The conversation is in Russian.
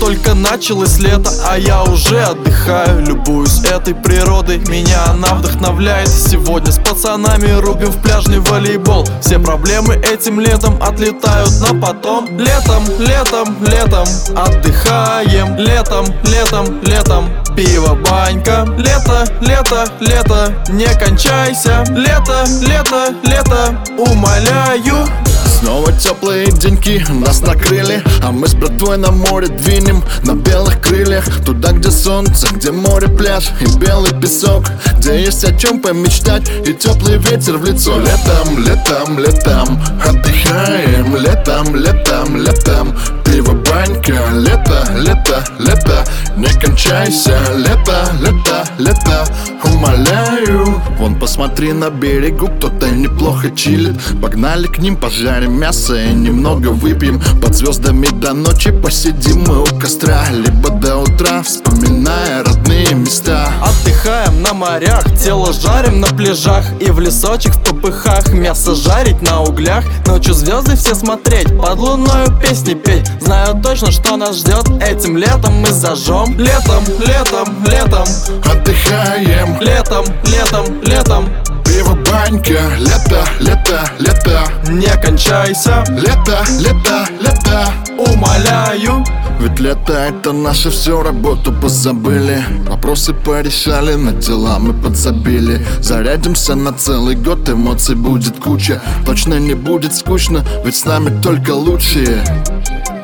только началось лето, а я уже отдыхаю. Любуюсь этой природой, меня она вдохновляет. Сегодня с пацанами рубим в пляжный волейбол. Все проблемы этим летом отлетают на потом. Летом, летом, летом отдыхаем. Летом, летом, летом пиво, банька. Лето, лето, лето, не кончайся. Лето, лето, лето, умоляю. Снова теплые деньки нас накрыли, а мы с братвой на море двинем на белых крыльях. Туда, где солнце, где море, пляж и белый песок, где есть о чем помечтать и теплый ветер в лицо. Летом, летом, летом отдыхаем. Летом, летом, летом пиво, банька. Лето, лето, лето, не кончайся. Лето, лето, лето, умоляю. Вон посмотри на берегу, кто-то неплохо чилит. Погнали к ним, пожарим мясо и немного выпьем. Под звездами до ночи посидим мы у костра, либо до утра, вспоминая родные места. Отдыхаем на морях, тело жарим на пляжах и в лесочек в попыхах. Мясо жарить на углях, ночью звезды все смотреть, под луною песни петь. Знаю точно, что нас ждет этим летом, мы зажжем. Летом, летом, летом отдыхаем. Летом, летом, летом пиво, банька. Лето, лето, лето, не кончайся. Лето, лето, лето, умоляю. ведь лето это наше все, работу позабыли, вопросы порешали, на дела мы подзабили. Зарядимся на целый год, эмоций будет куча. Точно не будет скучно, ведь с нами только лучшие.